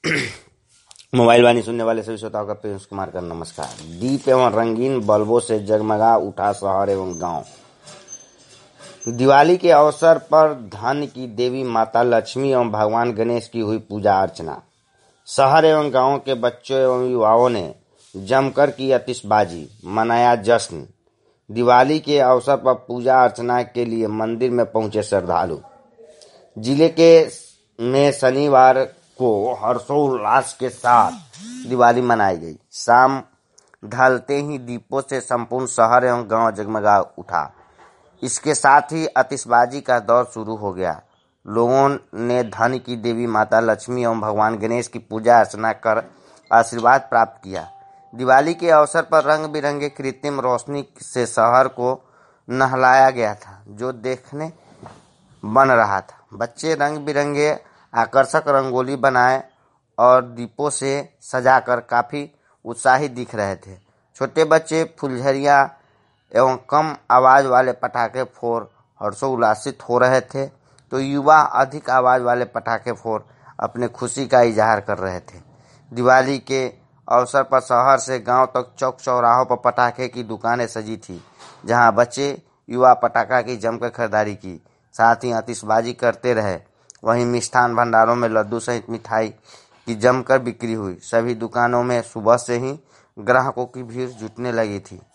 Mobile वाणी सुनने वाले सभी श्रोताओं का प्रिंस कुमार का नमस्कार। दीप एवं रंगीन बल्बों से जगमगा उठा शहर एवं गांव। दिवाली के अवसर पर धन की देवी माता लक्ष्मी एवं भगवान गणेश की हुई पूजा अर्चना। शहर एवं गांव के बच्चों एवं युवाओं ने जमकर की आतिशबाजी, मनाया जश्न। दिवाली के अवसर पर पूजा अर्चना के लिए मंदिर में पहुंचे श्रद्धालु। जिले के में शनिवार को हर्षोल्लास के साथ दिवाली मनाई गई। शाम ढलते ही दीपों से संपूर्ण शहर एवं गांव जगमगा उठा। इसके साथ ही आतिशबाजी का दौर शुरू हो गया। लोगों ने धन की देवी माता लक्ष्मी एवं भगवान गणेश की पूजा अर्चना कर आशीर्वाद प्राप्त किया। दिवाली के अवसर पर रंग बिरंगे कृत्रिम रोशनी से शहर को नहलाया गया था, जो देखने बन रहा था। बच्चे रंग बिरंगे आकर्षक रंगोली बनाए और दीपों से सजाकर काफी उत्साहित दिख रहे थे। छोटे बच्चे फुलझड़ियां एवं कम आवाज वाले पटाखे फोड़ हर्षोल्लासित हो रहे थे, तो युवा अधिक आवाज वाले पटाखे फोड़ अपने खुशी का इजहार कर रहे थे। दिवाली के अवसर पर शहर से गांव तक चौक चौराहों पर पटाखे की दुकानें सजी थी, जहां बच्चे युवा पटाखा की जमकर खरीदारी की, साथ ही आतिशबाजी करते रहे। वहीं मिष्ठान भंडारों में लड्डू सहित मिठाई की जमकर बिक्री हुई। सभी दुकानों में सुबह से ही ग्राहकों की भीड़ जुटने लगी थी।